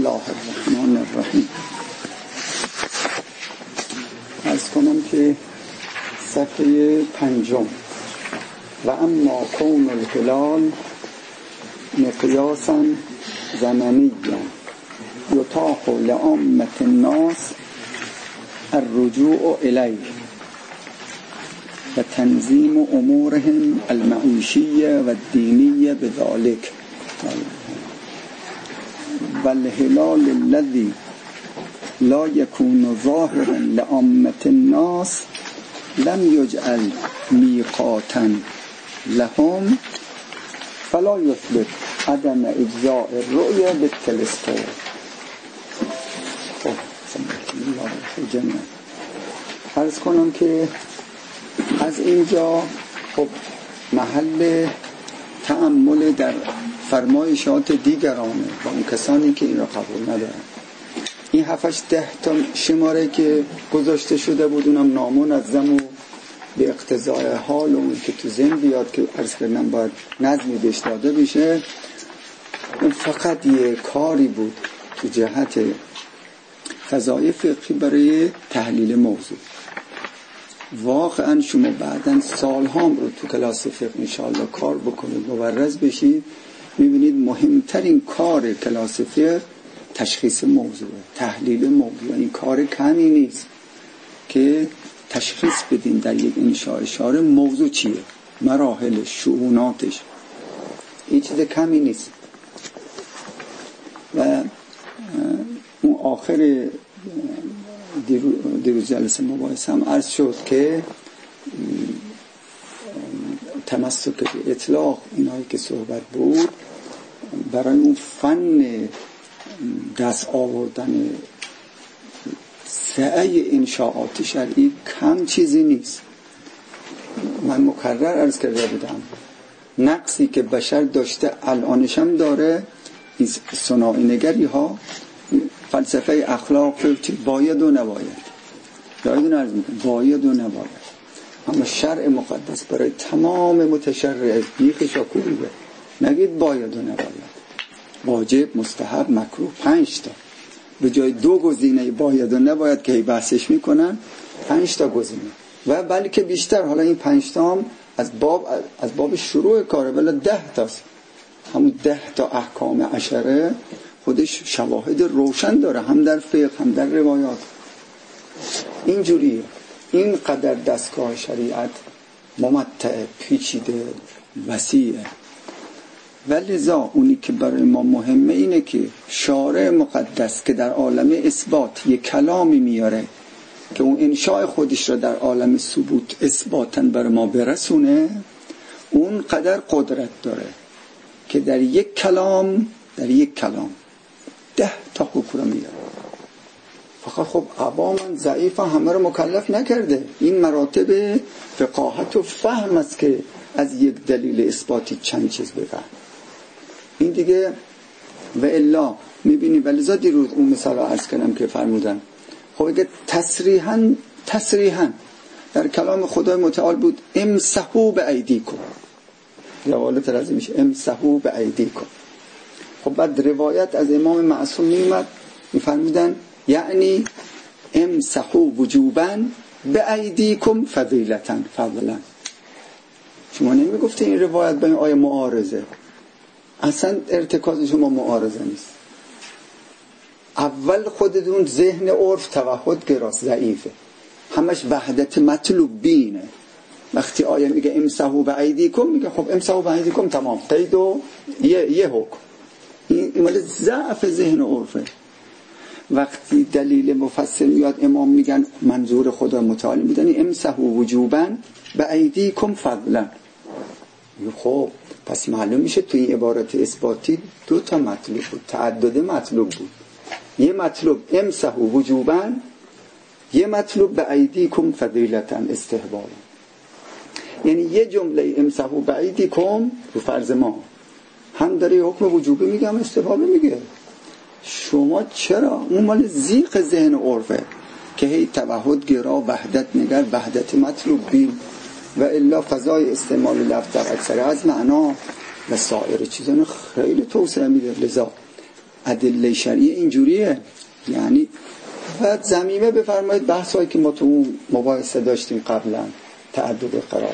الله الرحمن الرحیم. عرض کنم که صفحه 5 و اما کون الهلال مقیاسا زمنیا یتاح لعامة الناس الرجوع الیه و تنظیم امورهم المعیشیه و الدینیه بذلك والهلال الذي لا يكون ظاهرا لعامة الناس لم يجعل ميقاتا لهم فلا يثبت عدم اجزاء الرؤية بالتلسكوب. عرض کنم که از اینجا خب محل تأمل در فرمایشات دیگرانه و اون کسانی که این را قبول ندارن. این 7-8 تا شماره که گذاشته شده بود اونم نامنظم و به اقتضای حال اون که تو ذهن بیاد که عرض کردم باید نظمی بهش داده بشه، اون فقط یه کاری بود تو جهت فضای فقهی برای تحلیل موضوع. واقعا شما بعداً سالهام رو تو کلاس فقه انشاءالله کار بکنید مبرز بشید، میبینید مهمترین کار کلاس فقه تشخیص موضوع، تحلیل موضوع. این کار کمی نیست که تشخیص بدین در یک انشاء اشاره موضوع چیه، مراحلش، شؤوناتش، این چیز کمی نیست. و اون آخر دیروز جلسه مباحثه هم عرض شد که تمسک به اطلاق اینایی که صحبت بود برای اون فن دست آوردن سعی انشاءات شرعی کم چیزی نیست. من مکرر عرض کرده بودم نقصی که بشر داشته الانشم داره این صناعی نگری ها، فلسفه اخلاق باید و نباید، یادتون عرض میکنم باید و نباید. اما شرع مقدس برای تمام متشرع بیخش و کوبه نگید باید و نباید، واجب، مستحب، مکروه، 5 تا به جای 2 گزینه باید و نباید که بحثش میکنن 5 تا گزینه و بلکه بیشتر. حالا این 5 تا هم از باب شروع کاره ولی 10 تاست. همون 10 تا احکام عشره خودش شواهد روشن داره، هم در فقه هم در روایات. اینجوریه. این قدر دستگاه شریعت ممتع، پیچیده، وسیعه. ولذا اونی که برای ما مهمه اینه که شارع مقدس که در عالم اثبات یک کلامی میاره که اون انشاء خودش را در عالم ثبوت اثباتاً برای ما برسونه، اون قدر قدرت داره که در یک کلام 10 تا حکم میاره. فقط خب عواماً ضعیف همه رو مکلف نکرده. این مراتب فقاهت و فهم است که از یک دلیل اثباتی چند چیز بفهم. این دیگه و الا میبینی. ولذا دیروز اون مثال رو عرض کردم که فرمودن خب اگه تصریحاً در کلام خدای متعال بود امسحوا بایدیکم، روایت رازی میشه امسحوا بایدیکم. خب بعد روایت از امام معصوم میومد میفرمودن یعنی امسحوا وجوبا بایدیکم فضلا. شما نمیگفته این روایت با این آیه معارضه؟ اصلا ارتکاز شما معارضه نیست. اول خودتون ذهن عرف توحد گراست، ضعیفه، همش وحدت مطلوب بینه. وقتی آیه میگه امسحوا بایدیکم میگه خب امسحوا بایدیکم تمام، قید و یه حکم. این مال ضعف ذهن عرفه. وقتی دلیل مفصل میاد امام میگن منظور خدا متعال میدونی امسحوا وجوبا بایدیکم فضلا. خب پس معلوم میشه توی این عبارت اثباتی 2 تا مطلوب بود، تعدد مطلوب بود. یه مطلوب امسحوا وجوبا، یه مطلوب بایدیکم فضیلتا استحبابا. یعنی یه جمله امسحوا بایدیکم رو فرض ما هم داره حکم وجوبی میگه هم استحبابی میگه. شما چرا؟ اون مال زیق ذهن عرفه که هی توحد گرا، وحدت نگر، وحدت مطلوب بین و الا فضای استعمال لفظ در اکثر از معنا و سایر چیزان خیلی توسعه میده. لذا ادله شرعی اینجوریه. یعنی بعد ضمیمه بفرمایید بحثایی که ما تو اون مباحثه داشتیم قبلا، تعدد قرائت،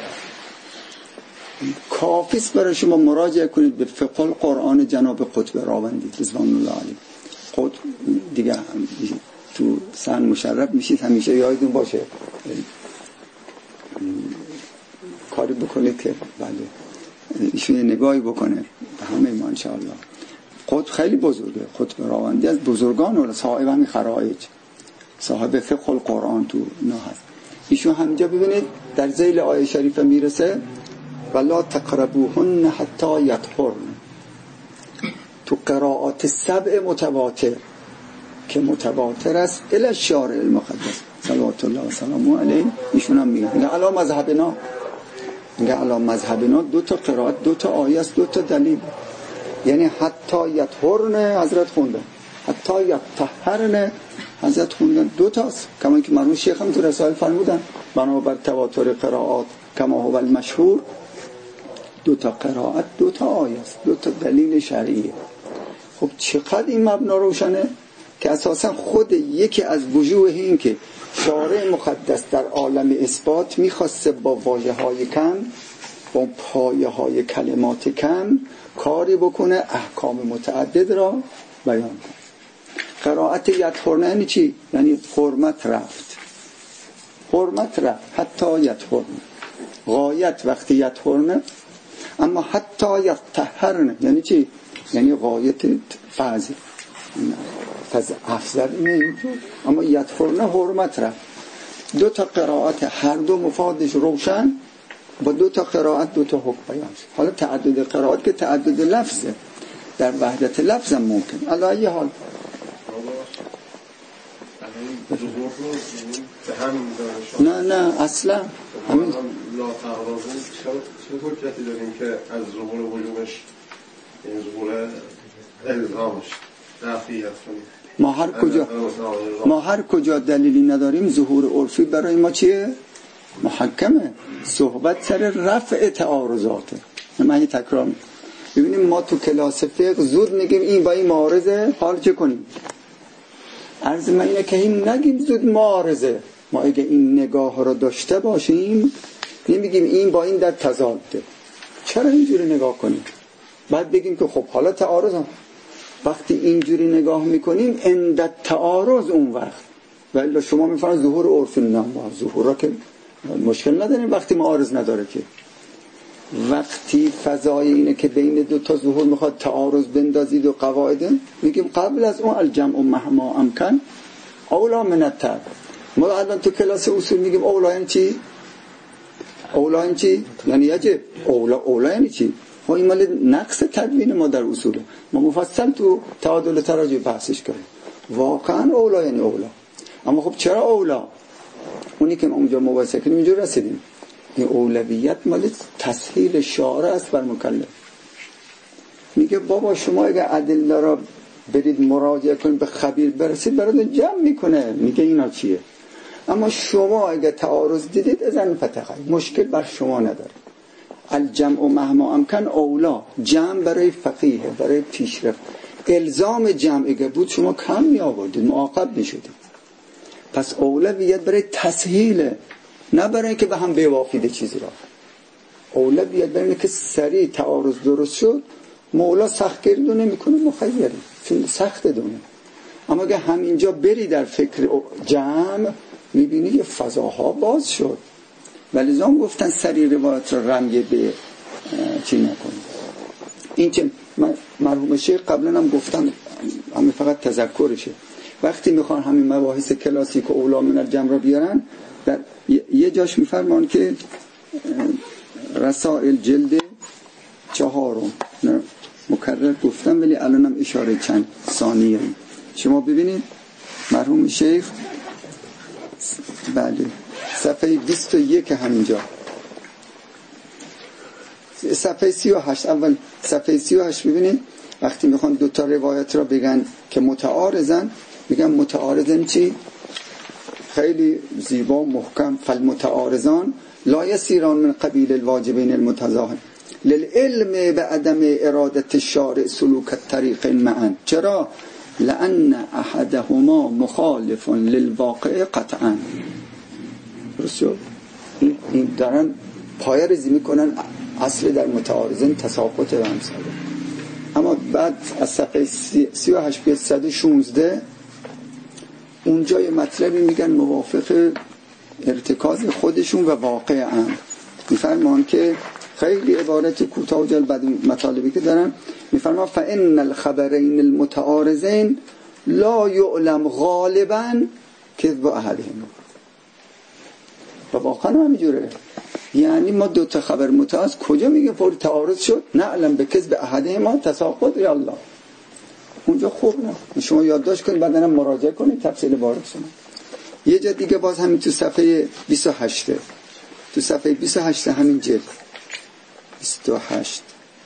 کافیست برای شما مراجعه کنید به فقه القرآن جناب قطب راوندی رضوان الله علیه. خود دیگه تو سن مشرف میشید، همیشه یادتون باشه کاری بکنید که بله ایشون نگاهی بکنه به همه ما انشاءالله. خود خیلی بزرگه، قطب راوندی از بزرگان و صاحب همین خرائج، صاحب فقه القرآن تو نه هست. ایشون همینجا ببینید در ذیل آیه شریفه میرسه ولا تقربوهن حتی یطهرن. تو قرائات 7 متواتر که متواتر است الی الشارع المقدس صلوات الله و سلامه علیه، ایشون هم میگه علی مذهبنا، میگه علی مذهبنا 2 تا قرائت 2 تا آیه است 2 تا دلیل. یعنی حتی یطهرن حضرت خوندن، حتی یطهرن حضرت خوندن 2 تاست. کما که مرحوم شیخ هم تو رسائل فرمودن بنابر تواتر قرائات کما هو المشهور 2 تا قرائت 2 تا آیه است 2 تا دلیل شرعیه. خب چقدر این مبنا روشنه که اساسا خود یکی از وجوه این که شارع مقدس در عالم اثبات میخواسته با واژه‌های کم، با پایه‌های کلمات کم کاری بکنه احکام متعدد را بیان کنه. قرائت یطهرن یعنی چی؟ یعنی حرمت رفت، حرمت رفت حتی یطهرن، غایت وقتی یطهرن. اما حتی یطهرن یعنی چی؟ یعنی غایت فضل افضل اینه. اما یطهرن حرمت رفت. 2 تا قرائت هر دو مفادش روشن، با 2 تا قرائت 2 تا حکم بیان شد. حالا تعدد قرائت که تعدد لفظه، در وحدت لفظ هم ممکن. علی ای حال نه اصلا همین لا تعارض چه حجتی داریم که از ظهور وجوبش این ظهور الزامش نفیت کنیم؟ ما هر کجا دلیلی نداریم ظهور عرفی برای ما چیه؟ محکمه. صحبت سر رفع تعارضاته. من یه تکرار ببینیم ما تو کلاس فقه زود میگیم این با این معارضه، حال چه کنیم؟ عرض من اینه که این نگیم زود معارضه. ما اگه این نگاه رو داشته باشیم نمیگیم این با این در تضاده. چرا اینجوری نگاه کنیم؟ بعد بگیم که خب حالا تعارض هم. وقتی اینجوری نگاه میکنیم اندت تعارض اون وقت ولی شما میفرمایید ظهور عرفی نه، ما ظهور را که مشکل نداریم وقتی معارض نداره. که وقتی فضای اینه که بین 2 تا ظهور میخواد تعارض بندازید و قواعد، میگیم قبل از اون الجمع مهما امکن اولا من الترک. ما الان تو کلاس اصول میگیم اولا یعنی چی؟ اولا یعنی چی؟ یعنی یجب. اولا یعنی چی؟ ما این مال نقص تدوین ما در اصوله. ما مفصل تو تعادل تراجع بحثش کردیم. واقعا اولا یعنی اولا. اما خب چرا اولا؟ اونی که ما اونجا مباحثه کنیم اینجا رسیدیم. این اولویت مال تسهیل شارع است بر مکلف. میگه بابا شما اگه ادله را برید مراجعه کنید به خبیر برسید براتون جمع میکنه، میگه اینا چیه. اما شما اگه تعارض دیدید اذن فتخ مشکل بر شما نداره. الجمع مهما امکن اولا، جمع برای فقیه، برای پیشرفت. الزام جمع اگه بود شما کم می آوردید، معاقب میشدید. پس اولویت برای تسهیل، نه برای اینکه به هم بیوافیده چیزی را. اولویت برای اینکه سریع تعارض درست شد. مولا سخت گردو نمی کنه، مخیره چون سخت دونه. اما اگه همینجا بری در فکر جمع میبینی یه فضاها باز شد. ولی زمان گفتن سریع روایت را رمی به چی نکنید. این که مرحوم شیخ قبلا هم گفتم، همین فقط تذکرشه. وقتی میخوان همین مباحث کلاسیک و اولا من الجمع را بیارن، در یه جاش میفرمان که رسائل جلد 4 مکرر گفتم ولی الانم اشاره چند ثانیه شما ببینید. مرحوم شیخ بله صفحه 21 همینجا، صفحه 38 اول صفحه 38 ببینید. وقتی میخوان 2 تا روایت را بگن که متعارضن، میگن متعارضن چی؟ خیلی زیبا محکم. فالمتعارضان لا یسیران من قبیل الواجبین المتضاهن. للعلم به عدم ارادت الشارع سلوک الطریق معا. چرا؟ لأن احدهما مخالف للواقع قطعا. درسته؟ این دارن پایه ریزی میکنن اصل در متعارضین تساقط و امثاله. اما بعد از صفحه 38 به 116 اونجا یه مطلبی میگن موافق ارتکاز خودشون و واقع امر. میفرمان که خیلی عبارت کوتاه و جلب مطالبی که دارن، میفرمان فإن الخبرین المتعارضین لا یعلم غالبا کذب احدهما. و واقعا همینجوره. یعنی ما دو تا خبر متعارض کجا میگه پر تعارض شد؟ نعلم به کذب احدهما تساقط یا الله. اونجا خوب نه، شما یادداشت کنید بعداً مراجعه کنید تفصیل وارد شما. یه جا دیگه باز همین تو صفحه 28 تو صفحه 28 همین جلد 28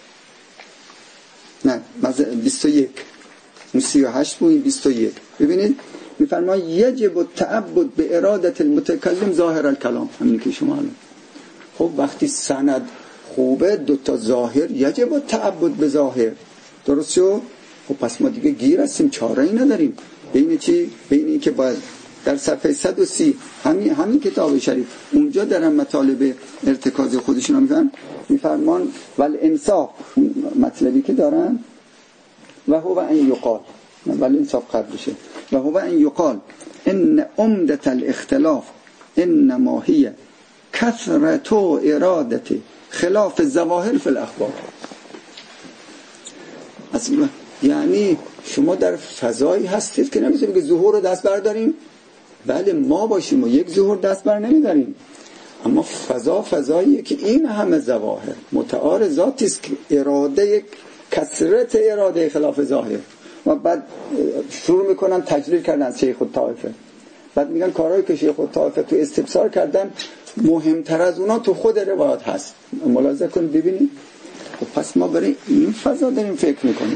نه 21 38 بود 21 ببینید میفرما یجب التعبد به ارادت المتکلم ظاهر الکلام. همین که شما الان خب وقتی سند خوبه دوتا ظاهر یجب التعبد به ظاهر. درست شد؟ خب پس ما دیگه گیر هستیم، چاره ای نداریم. بین چی؟ بین این که باید در صفحه 130 همین کتاب شریف اونجا دارن مطالب ارتکاز خودشون رو میگن. میفرمان والانصاف مطلبی که دارن و هو ان یقال والانصاف قبلشه و هو ان یقال ان عمدة الاختلاف انما هي کثرت ارادت خلاف الظواهر فی الاخبار. اصلا یعنی شما در فضایی هستید که نمیتونید که ظهور رو دست برداریم. بله ما باشیم و یک ظهور دست بر نمیداریم، اما فضاییه که این همه ظواهر متعارضاتی است که اراده کثرت اراده خلاف ظاهر. و بعد شروع میکنن تجلیل کردن از شیخ الطائفه، بعد میگن کارهایی که شیخ الطائفه تو استفسار کردن مهمتر از اونا تو خود روایات هست. ملاحظه کنید ببینید. پس ما برای این فضا داریم فکر میکنیم.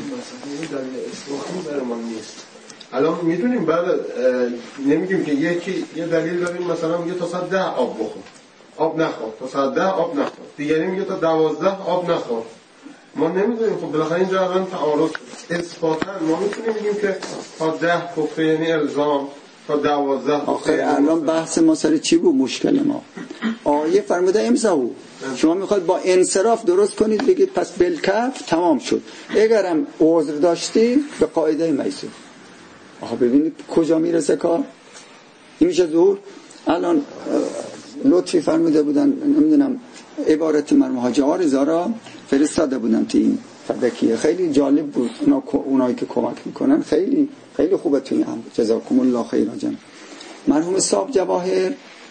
الان میدونیم بعد نمیگیم که یه دلیل داریم مثلا میگه تا ساعت 10 آب بخور آب نخور، تا ساعت 10 آب نخور، دیگری میگه تا 12 آب نخور. ما نمیدونیم. خب بالاخره اینجا الان تعارض اثباتا ما میتونیم بگیم که تا 10 کفر یعنی الزام، تا 12 آخه الان بحث ما سر چی بود؟ مشکل ما آیه فرموده امسحوا. شما میخواید با انصراف درست کنید بگید پس بالکف تمام شد. اگرم عذر داشتی به قاعده میسر. آخه ببینید کجا میرسه کار. این میشه ظهور. الان لطفی فرموده بودن نمیدونم عبارت مرحوم حاجی آرزا را فرستاده بودن تو این فدکیه، خیلی جالب بود. اونایی که کمک میکنن خیلی خیلی خوبه توی هم. جزاکم الله خیرا جان. مرحوم صاحب جواهر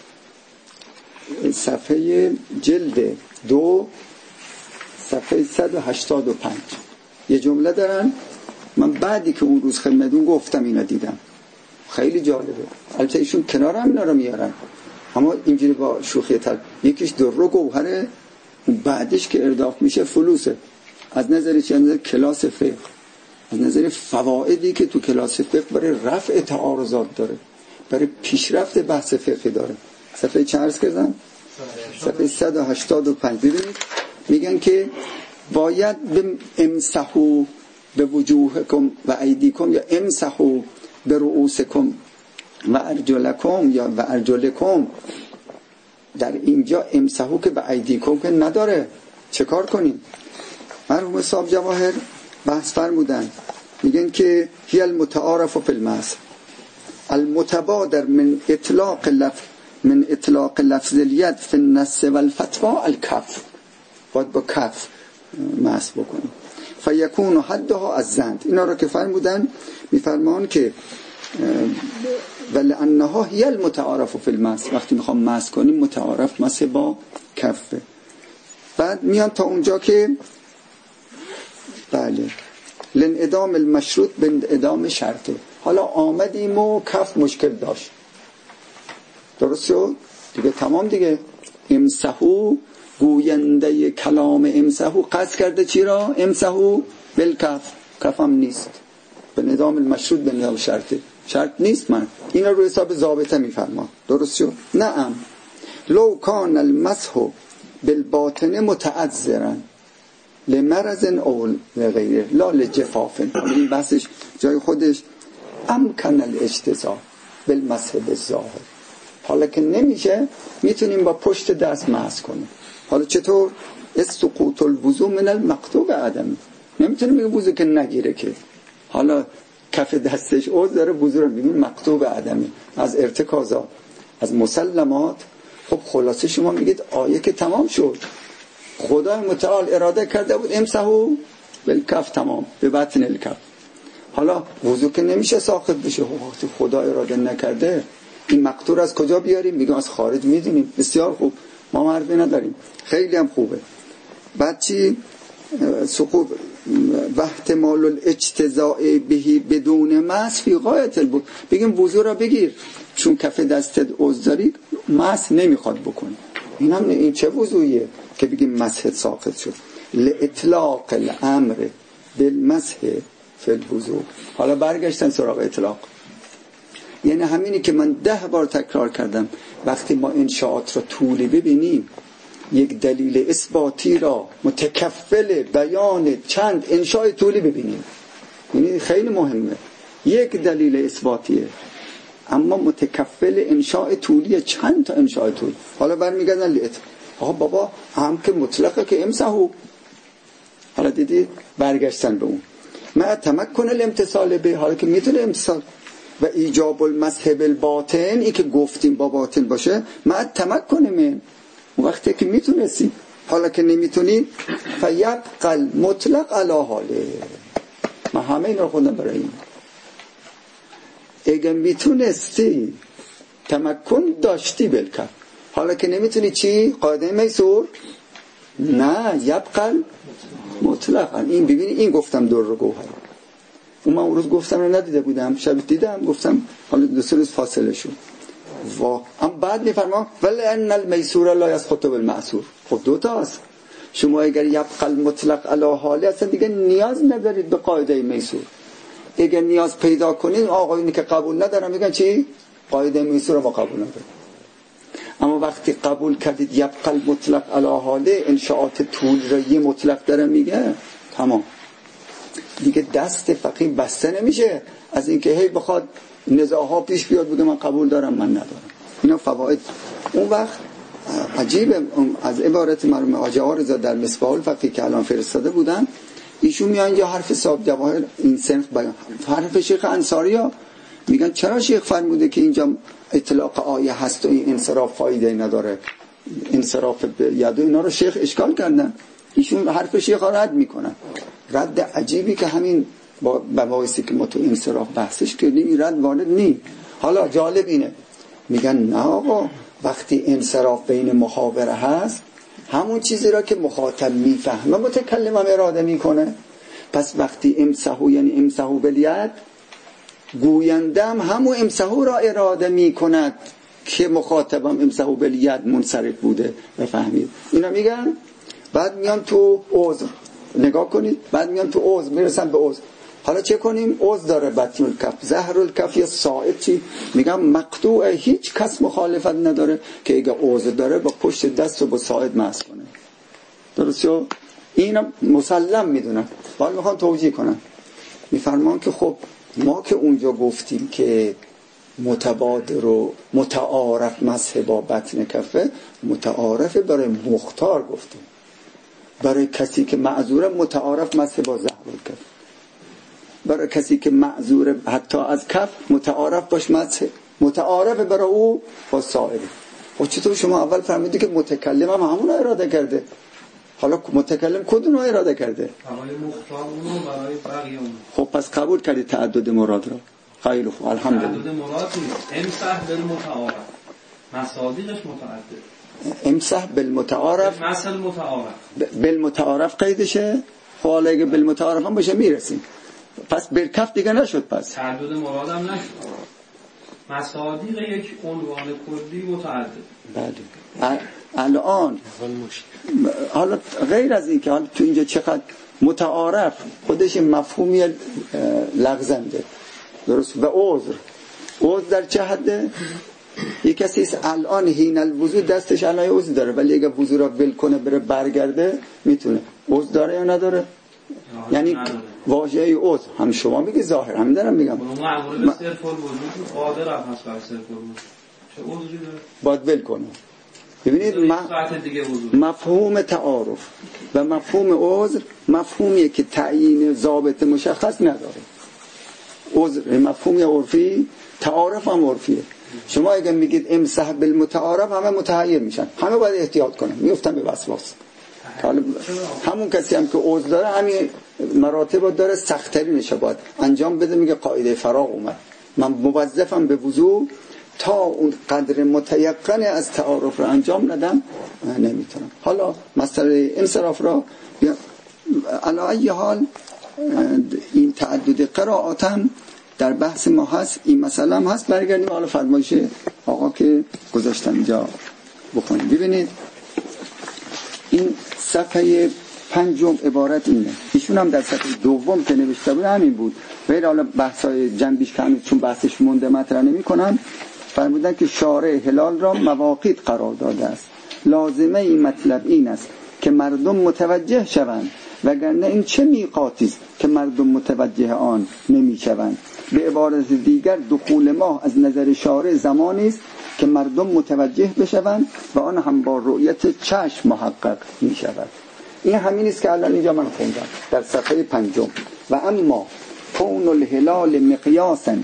صفحه جلد 2 صفحه 185 یه جمله دارن. من بعدی که اون روز خدمتتون گفتم اینا دیدم خیلی جالبه. البته ایشون کنار هم اینا رو میارن اما اینجوری با شوخی تر. یکیش در رو گوهره، اون بعدش که ارداف میشه فلوسه. از نظر چه؟ از نظر کلاس فقه، از نظر فوائدی که تو کلاس فقه برای رفع تعارضات داره، برای پیشرفت بحث فقه داره. صفحه چه عرض کردم؟ صفحه 185 ببینید میگن که باید امسحوا به وجوهکم و ایدیکم یا امسحوا به رؤوسکم و ارجلکم یا و ارجلکم. در اینجا امسحوا که به ایدیکم که نداره، چه کار کنیم؟ مرحوم صاحب جواهر بحث فرمودن میگن که هی المتعارف فی المسح المتبادر من اطلاق لفظ الید فی النص والفتوى الکف. باید با کف مسح بکنیم. فیکون حدها الزند. اینا رو که فرمودن میفرمان که ولانها هی المتعارف فی المسح. وقتی میخوام مسح کنیم متعارف مسح با کفه. بعد میان تا اونجا که بله لانعدام المشروط به انعدام شرطه. حالا آمدیم و کف مشکل داشت، درست شد دیگه، تمام دیگه. امسحوا گوینده کلام امسحوا قصد کرده چی را؟ امسحوا بالکف. کف هم نیست. به انعدام المشروط به انعدام شرطه، شرط نیست. من اینا رو حساب ضابطه میفرما، درست شد؟ نعم لو کان المسح بالباطن متعذرا. لمرض او غیره لا لجفاف. این بحثش جای خودش. امکن الاجتزاء بالمسح بالظاهر. حالا که نمیشه میتونیم با پشت دست مسح کنیم. حالا چطور؟ سقوط الوضوء من المقطوع عدم. نمیتونیم بگیم وضو که نگیره که حالا کف دستش عضو داره وضو رو میگیم مقطوع عدمی از ارتکازات از مسلمات. خب خلاصه شما میگید آیه که تمام شد، خدای متعال اراده کرده بود امسحوا بالکف، تمام به بطن الکف. حالا وضو که نمیشه ساقط بشه، وقتی خدا اراده نکرده این مقطوع از کجا بیاریم؟ میگم از خارج. میدونیم بسیار خوب، ما مرده نداریم، خیلی هم خوبه. بعد چی؟ سقوط و احتمال الاجتزاء بهی بدون مسح فی غایت البعد. بگیم وضو را بگیر چون کف دستت عضو داری مسح نمیخواد بکنی. این چه وضویه که بگیم مسح ساقط شد؟ لاطلاق الامر بالمسح فی الوضوء. حالا برگشتن سراغ اطلاق، یعنی همینی که من 10 بار تکرار کردم. وقتی ما انشاءات را طولی ببینیم، یک دلیل اثباتی را متکفل بیان چند انشاء طولی ببینیم، یعنی خیلی مهمه. یک دلیل اثباتیه اما متکفل انشاء طولی، چند تا انشاء طولی. حالا برمیگردن لیت آها بابا هم که مطلقه که امسحوا. حالا دیدی برگشتن به اون ما تمکن الامتصال به، حالا که میتونه امتصال و ایجاب المسح بالباطن، ای که گفتیم با باطن باشه، ما تمکن من وقتی که میتونستی. حالا که نمیتونی فیبقى مطلق علی حاله. من همه این رو خوندم برای این. اگه میتونستی تمکن داشتی بالکف، حالا که نمیتونی چی؟ قاعده میسور؟ نه، یبقى مطلقا. این ببینی، این گفتم در رو گوهر. اون من اون روز گفتم رو ندیده بودم، شب دیدم گفتم، حالا 2-3 روز فاصله شد. اما بعد میفرما ولی ان المیسور لا یسقط بالمعسور. خب 2 تاست. شما اگر یبقى المطلق علی حاله اصلا دیگه نیاز ندارید به قاعده میسور. اگر نیاز پیدا کنید، آقایونی که قبول ندارن میگن چی؟ قاعده میسور رو ما قبول نداریم. اما وقتی قبول کردید یبقى المطلق علی حاله، انشاءات طول را یه مطلق داره میگه، تمام دیگه دست فقیه بسته نمیشه از اینکه هی بخواد نزاعها پیش بیاد بگه من قبول دارم من ندارم. اینا فواید. اون وقت عجیبه، از عبارت مرحوم حاجی آقارضا در مصباح الفقیه که الان فرستاده بودن، ایشون میان یا حرف صاحب جواهر این صنف بیان، حرف شیخ انصاری ها میگن چرا شیخ فرموده که اینجا اطلاق آیه هست و این انصراف فایده نداره، انصراف به ید، اینا رو شیخ اشکال کردن. ایشون حرف شیخ ها رد میکنن، رد عجیبی که همین با مباحثی که ما تو انصراف بحثش کردیم این رد وارد نی. حالا جالب اینه، میگن نه آقا، وقتی انصراف بین محاوره هست، همون چیزی را که مخاطب میفهمه متکلم هم اراده میکنه. پس وقتی امسحوا یعنی امسحوا بالید، گوینده هم همون امسحوا را اراده میکند که مخاطبم امسحوا بالید منصرف بوده بفهمید. اینا میگن. بعد میان تو عذر، نگاه کنید، بعد میان تو عذر، میرسن به عذر. حالا چه کنیم؟ عذر داره بطن الکف، ظهر الکف یا صاعد چی؟ میگم مقطوع، هیچ کس مخالفت نداره که اگه عذر داره با پشت دست و با صاعد مسح کنه. درسته؟ اینا مسلم میدونن. حالا میخوان توجیه کنن، میفرمان که خب ما که اونجا گفتیم که متبادر و متعارف مسح با بطن کفه، متعارف برای مختار گفتیم، برای کسی که معذوره متعارف مسح با ظهر الکف، برای کسی که معذوره حتی از کف متعارف باش مسح، متعارف برای او با صاعد. و چطور شما اول فهمیدی که متکلم هم همون رو اراده کرده؟ حالا متکلم کدوم رو اراده کرده؟ برای مختار اونو، برای بقیه اونو. خب پس قبول کردی تعدد مراد رو. خیلی خوب، الحمدلله. تعدد مراد نیست، امسح بالمتعارف، مصادیقش متعدد. امسح بالمتعارف، مثل متعارف، بالمتعارف قیدشه. خب حالا اگه بالمتعارف هم باشه میرسیم. پس بالکف دیگه نشد. پس تعدد مراد هم نشد. مصادیق یک عنوان کلی متعدد. بله. الان حالا غیر از این که حالا تو اینجا چقدر متعارف خودش مفهومی لغزنده، درست؟ و عذر در چه حده؟ یک کسی است الان حین الوضو دستش علای عذر داره، ولی اگه وضو را ول کنه بره برگرده میتونه. عضو داره یا نداره؟ یعنی واژه عضو هم شما میگی ظاهر، هم دارم میگم معمول به صرف الوجود قادر هم هست بر صرف الوجود، چه عضوی داره؟ باید ول کنه. ببینید مفهوم تعارف و مفهوم عذر مفهومیه که تعیین ضابط مشخص نداره. عذر مفهومی عرفی، تعارف هم عرفیه. شما اگه میگید امسح بالمتعارف همه متحیر میشن، همه باید احتیاط کنن، میفتن به وسواس. همون کسی هم که عذر داره همین مراتب داره، سخت‌ترینش باید انجام بده. میگه قاعده فراغ اومد، من موظفم به وضو تا اون قدر متیقن از تعارف رو انجام ندم نمیتونم. حالا مسئله انصراف را علی ای حال این تعدد قرائات هم در بحث ما هست، این مسئله هم هست. برگردیم حالا فرمایش آقا که گذاشتم اینجا بخونیم. ببینید این صفحه 5 عبارت اینه، ایشون هم در صفحه 2 که نوشته بود همین بود. ولی حالا بحثای جنبیش کمی چون بحثش مونده مطرح نمی‌کنم. فرمودن که شارع هلال را مواقیت قرار داده است. لازمه این مطلب این است که مردم متوجه شوند، وگرنه این چه میقاتی است که مردم متوجه آن نمی‌شوند. به عبارت دیگر دخول ماه از نظر شارع زمانی است که مردم متوجه بشوند و آن هم با رؤیت چشم محقق می‌شود. این همین است که الان اینجا من خوندم در صفحه 5. و اما کون الهلال مقیاسا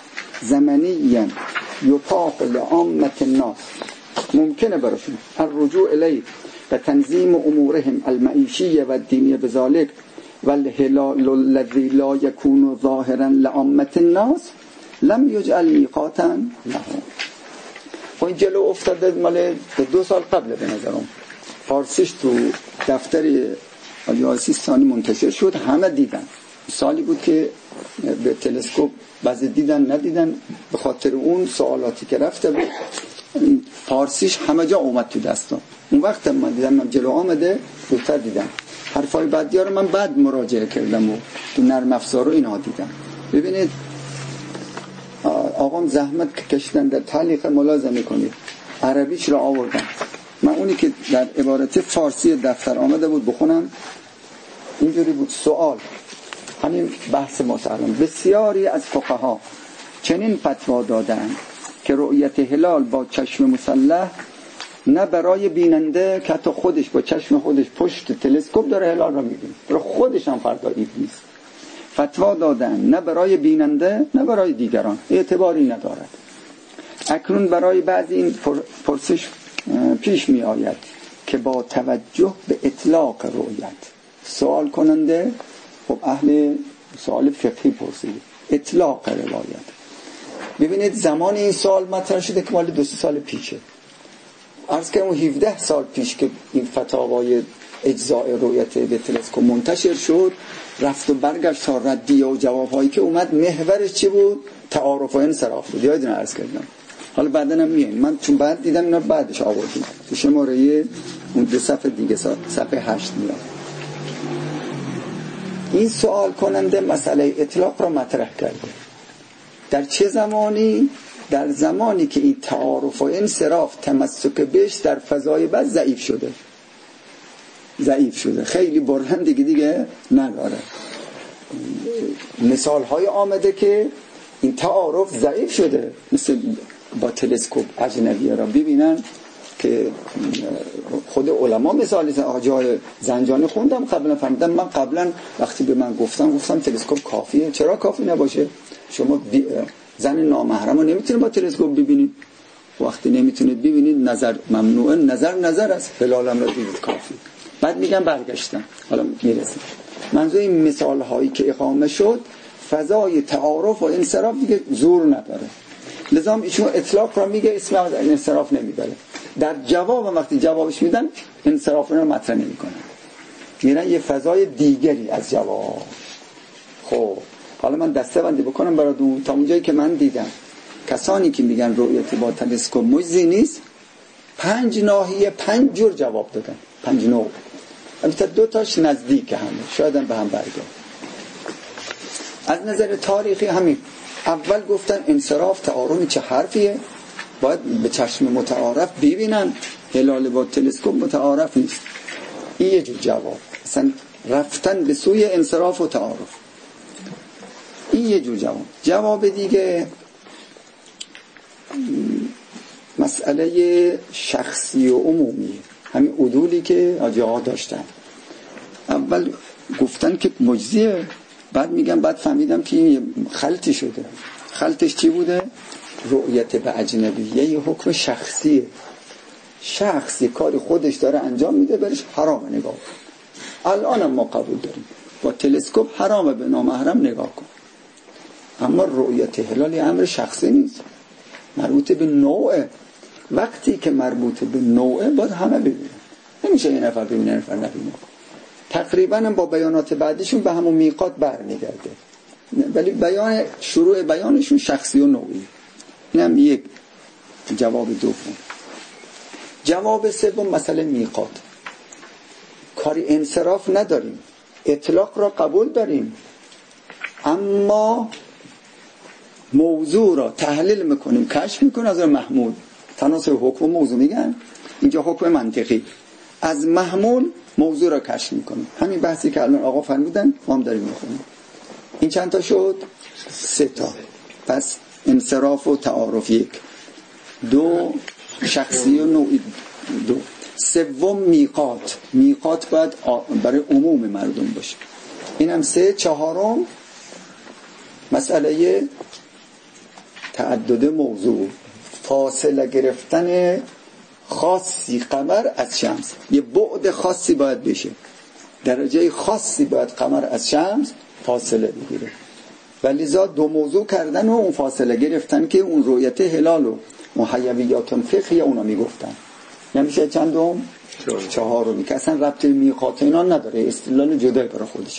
زمنیا یطاق لعامة الناس، ممکنه براشون الرجوع الیه و تنظیم امورهم المعیشی و الدینی بذالک و الهلال الذی لا یکون ظاهرا لعامة الناس لم یجعل میقاتا لهم. و این جلو افتاده مال 2 سال قبل به نظرم، فارسیش تو دفتر آجای سیستانی منتشر شد، همه دیدن. سالی بود که به تلسکوپ بعضی دیدن ندیدن، به خاطر اون سوالاتی که رفته بود فارسیش همه جا اومد تو دستم. اون وقت من دیدم، من جلو آمده زودتر دیدم. حرفای بعدی ها رو من بعد مراجعه کردم و تو نرم افزار رو اینا دیدم. ببینید آقام زحمت که کشیدن در تعلیق ملاحظه کنید، عربیش رو آوردن. من اونی که در عبارت فارسی دفتر آمده بود بخونم، اینجوری بود: سوال، همین بحث مسلم، بسیاری از فقها چنین فتوا دادند که رؤیت هلال با چشم مسلح نه برای بیننده که حتی خودش با چشم خودش پشت تلسکوپ داره هلال را میبینه، برای خودش هم فردا عید نیست. فتوا دادند نه برای بیننده نه برای دیگران، اعتباری ندارد. اکنون برای بعضی این پرسش پیش می آید که با توجه به اطلاق رؤیت، سوال کننده خب اهل سوال فقهی پرسید، اطلاق روایت. ببینید زمان این سوال مطرح شده که مال 2 سال پیشه، عرض کردم 17 سال پیش که این فتاوای اجزاء رؤیت به تلسکوپ منتشر شد، رفت و برگشت تا ردیه و جوابهایی که اومد محورش چی بود؟ تعارف و انصراف بود. یادتون عرض کردم. حالا بعدن هم میگم، من چون بعد دیدم اینا بعدش آوردیم تو شماره اون 2 صفحه دیگه، صفحه 8 میاد. این سوال کننده مسئله اطلاق را مطرح کرده. در چه زمانی؟ در زمانی که این تعارف و انصراف تمسک بهش در فضای بعد ضعیف شده، خیلی برهن دیگه نداره. مثال های آمده که این تعارف ضعیف شده، مثل با تلسکوپ اجنبی را ببینن که خود علما مثالی آجای زنجانی خوندم قبلا، فهمیدم. من قبلا وقتی به من گفتم تلسکوپ کافیه. چرا کافی نباشه؟ شما زن نامحرم رو نمیتونید با تلسکوپ ببینید، وقتی نمیتونید ببینید نظر ممنوعه، نظر است، هلالم را دیدید کافی. بعد میگم برگشتم، حالا میرسیم. منظور این مثال هایی که اقامه شد فضای تعارف و انصراف دیگه زور نداره، لذا ایشون اطلاق را میگه، اسم انصراف نمیبره. در جواب وقتی جوابش میدن انصراف رو مطرح نمیکنن، میرن یه فضای دیگری از جواب. خب حالا من دسته بندی بکنم براتون تا اونجایی که من دیدم. کسانی که میگن رؤیت با تلسکوپ مجزی نیست، 5 ناحیه 5 جور جواب دادن، 5 نوع. البته 2 تاش نزدیک همه، شاید هم به هم برگرد. از نظر تاریخی همین اول گفتن انصراف تعارف چه حرفیه، باید به چشم متعارف ببینن، هلال با تلسکوپ متعارف نیست. این یه جور جواب. اصلا رفتن به سوی انصراف و تعارف. این یه جور جواب دیگه مسئله شخصی و عمومی، همین عدولی که آجاها داشتن. اول گفتن که مجزیه، بعد میگم بعد فهمیدم که این خلطی شده. خلطش چی بوده؟ رؤیت به اجنبی یه حکم شخصیه. شخصی کاری خودش داره انجام میده، برش حرام نگاه کن. الان ما قبول داریم با تلسکوپ حرامه به نامحرم نگاه کن، اما رؤیت هلال امر شخصی نیست، مربوط به نوعه. وقتی که مربوط به نوعه باید همه ببینن، نمیشه یه نفر ببینه یه نفر نبینه. تقریبا با بیانات بعدیشون به همون میقات برمیگرده، ولی شروع بیانشون شخصی و نوعی. اینم یک جواب دوم. جواب سوم مسئله میقات. کاری انصراف نداریم، اطلاق را قبول داریم، اما موضوع را تحلیل میکنیم، کشف میکنیم از محمول. تناسب حکم و موضوع میگن، اینجا حکم منطقی. از محمول موضوع را کشف میکنیم. همین بحثی که الان آقا فرمودن ما هم داریم میخونیم. این چند تا شد؟ 3 تا. پس انصراف و تعارف 1، 2 شخصی و نوعی 2، 3 میقات. میقات باید برای عموم مردم باشه. اینم 3. 4 مسئله تعدد موضوع، فاصله گرفتن خاصی قمر از شمس. یه بعد خاصی باید بشه، درجه خاصی باید قمر از شمس فاصله بگیره، ولی لذا 2 موضوع کردن و اون فاصله گرفتن که اون رؤیت هلال و محیویات فقهی اونا میگفتن. نمیشه چندم؟ 4 که اصلا ربط میقات اینا نداره، استدلال جدا برای خودش.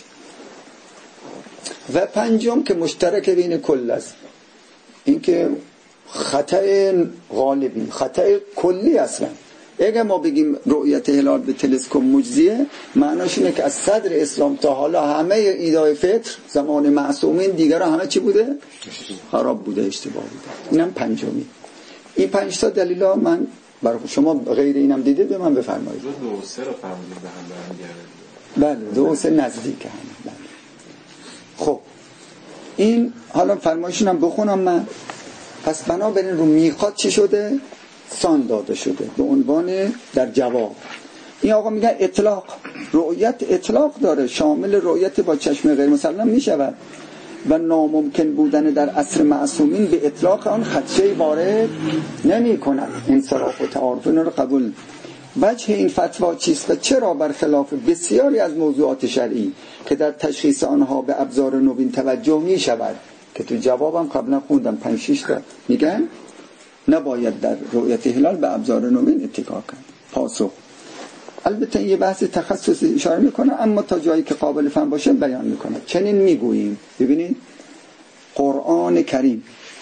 و 5 که مشترک بین کل است، این که خطأ غالبی، خطأ کلی اصلا. اگه ما بگیم رؤیت هلال به تلسکوپ مجزیه، معناش اینه که از صدر اسلام تا حالا همه ایدای فطر زمان معصومین دیگر همه چی بوده؟ خراب بوده، اشتباه بوده. اینم 5. این 5 تا دلیلا من برای شما غیر اینم دیده به من بفرمایید. 2 و 3 رو فهمیدیم به هم برمیگرده. بله 2 و 3 نزدیک هم. بله. خب این حالا فرمایشونم بخونم من. پس بنابراین رو میقات چی شده؟ سان داده شده به عنوان در جواب. این آقا میگن اطلاق، رؤیت اطلاق داره، شامل رؤیت با چشم غیر مسلم میشود و ناممکن بودن در عصر معصومین به اطلاق آن خدشه وارد نمی کند. انصراف و تعارف رو قبول. وجه این فتوا چیست و چرا برخلاف بسیاری از موضوعات شرعی که در تشخیص آنها به ابزار نوین توجه می شود، که تو جوابم قبلا خوندم 5-6 تا میگن نباید در رؤیت هلال به ابزار نوین اتکا کنند. پاسخ: البته یه بحث تخصصی اشاره میکنه، اما تا جایی که قابل فهم باشه بیان میکنه. چنین میگوییم. ببینید قرآن کریم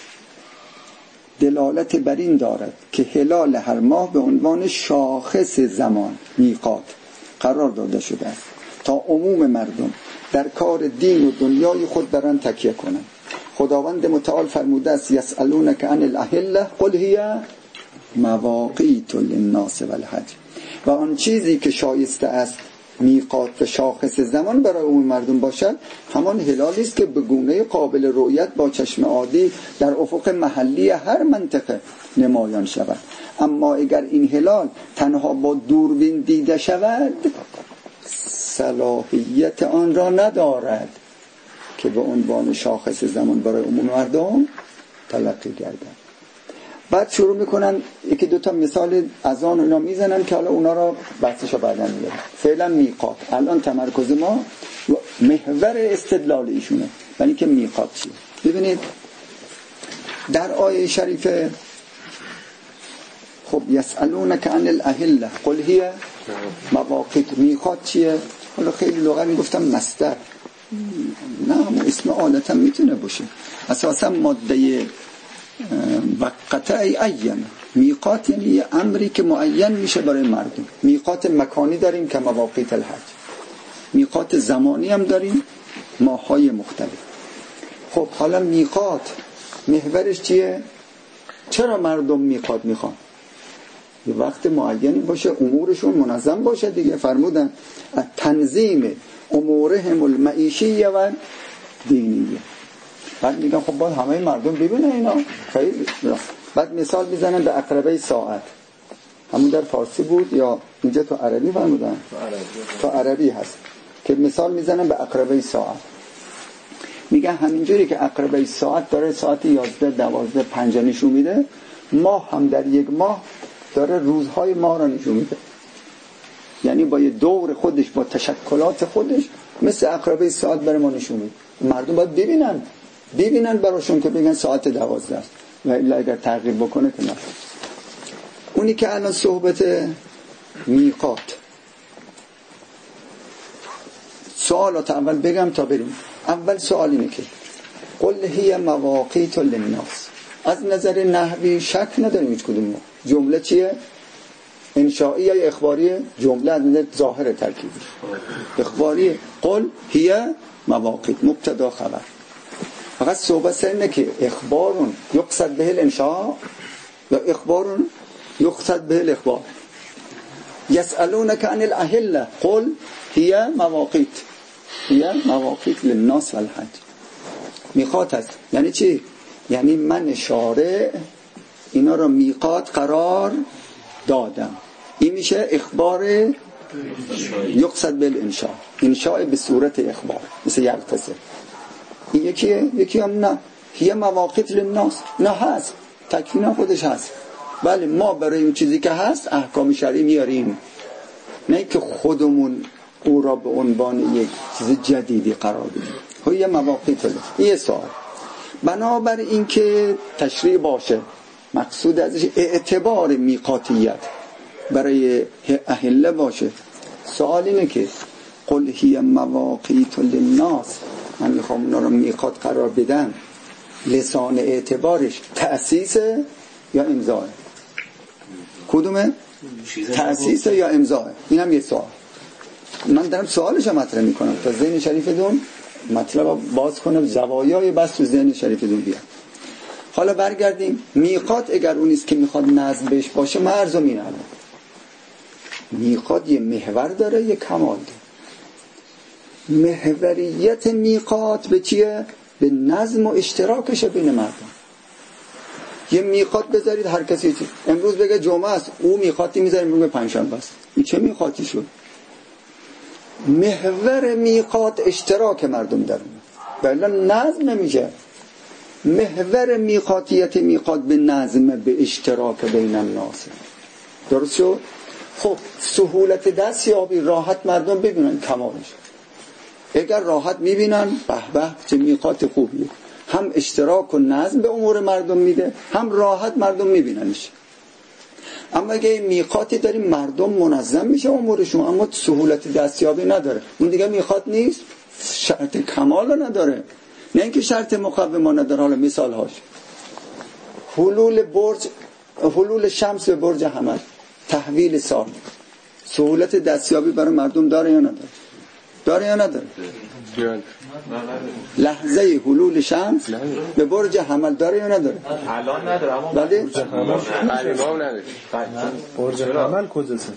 دلالت بر این دارد که هلال هر ماه به عنوان شاخص زمان میقات قرار داده شده است تا عموم مردم در کار دین و دنیای خود بر آن تکیه کنند. خداوند متعال فرموده است یسألونک عن الاهله قل هی مواقیت للناس والحج. و آن چیزی که شایسته است میقات و شاخص زمان برای عموم مردم باشد همان هلالی است که به گونه قابل رؤیت با چشم عادی در افق محلی هر منطقه نمایان شود. اما اگر این هلال تنها با دوربین دیده شود صلاحیت آن را ندارد که به عنوان شاخص زمان برای عموم مردم تلقی گردد. بعد شروع میکنن 1-2 تا مثال اذان اینا میزنن که حالا اونا را بحثشو بعداً میگم. فعلا میقات الان تمرکز ما محور استدلال ایشونه، یعنی که میقات چیه. ببینید در آیه شریفه خب یسألونک عن الاهله قل هی مواقیت. میقات چیه؟ حالا خیلی لغت میگفتم مصدر، نه اسم آلتا میتونه باشه. اساسا ماده وقته این میقات یعنی یه امری که معین میشه برای مردم. میقات مکانی داریم که مواقیت الحج، میقات زمانی هم داریم، ماهای مختلف. خب حالا میقات محورش چیه؟ چرا مردم میقات میخوان؟ یه وقت معینی باشه، امورشون منظم باشه دیگه. فرمودن تنظیم امورهم المعیشیه و دینیه. بعد میگن خب باید همه مردم ببینن اینا خیلی. بعد مثال میزنن به اقربه ساعت، همون در فارسی بود یا اینجا تو عربی فرمودن؟ تو عربی هست که مثال میزنن به اقربه ساعت. میگن همینجوری که اقربه ساعت داره ساعت 11 12 5 نشون میده، ماه هم در یک ماه داره روزهای ماه را نشون میده. یعنی با یه دور خودش، با تشکلات خودش، مثل اقربه ساعت برای ما نشون میده. مردم باید ببینن براشون که بگن ساعت 12 است، و الا اگر تغییر بکنه که نه. اونی که الان صحبت میقات، سوالات اول بگم تا بریم. اول سوال اینه که قل هی مواقیت للناس. از نظر نحوی شک نداریم هیچ کدوم. جمله چیه؟ انشائی یا اخباریه؟ جمله از نظر ظاهر ترکیبی اخباریه. قل هی مواقیت، مبتدا خبر. فقط صحبت سر اینه که اخبارون یقصد به الانشاء یا اخبارون یقصد به الاخبار. یسألونک عن الاهله قل هی مواقیت، هی مواقیت للناس والحج. میقات هست یعنی چی؟ یعنی من شارع اینا را میقات قرار دادم. این میشه اخبار یقصد به الانشاء، انشاء به صورت اخبار، مثل یغتصب. این یکیه، یکی هم نه. هی مواقیت للناس نه هست، تکفینا خودش هست. بله ما برای اون چیزی که هست احکام شرعی میاریم، نه که خودمون او را به عنوان یک چیز جدیدی قرار بدیم. هی مواقیت للناس. یه سوال بنابر این که تشریع باشه، مقصود ازش اعتبار میقاتیت برای اهله باشه. سوال اینه که قل هی مواقیت للناس، من میخوام اونا رو میقات قرار بدم، لسان اعتبارش تأسیسه یا امضاه؟ کدومه؟ تأسیسه یا امضاه؟ این هم یه سوال. من دارم سوالش هم مطرح میکنم تا ذهن شریفتون مطلب باز کنم، زوایای بس تو ذهن شریفتون بیاد. حالا برگردیم. میقات اگر اونیست که میخواد نظم بهش باشه، مرز و مینم. میقات یه محور داره، یه کمال داره. محوریت میقات به چیه؟ به نظم و اشتراکشه بین مردم. یه میقات بذارید هر کسی چی. امروز بگه جمعه است، او میقاتی میذاریم روی پنجشنبه است. این چه میقاتی شد؟ محور میقات اشتراک مردم در اون، ولی نظم نمیشه. محور میقاتیت میقات به نظم، به اشتراک بین الناس. درست شد؟ خب سهولت دستیابی، راحت مردم ببینن کمالش. اگر راحت میبینن به به چه میقات خوبیه، هم اشتراک و نظم به امور مردم میده، هم راحت مردم میبیننش. اما اگه میقاتی داریم مردم منظم میشه امورشون، اما سهولت دستیابی نداره، اون دیگه میقات نیست، شرط کمال نداره. نه اینکه شرط مقوم نداره. حالا مثال هاش حلول شمس به برج حمل، تحویل سال، سهولت دستیابی برای مردم داره یا نداره؟ داره یا نداره؟ لحظه حلول شمس به برج حمل داره یا نداره؟ الان نداره، اما برج حمل نداره. برج حمل کجاست؟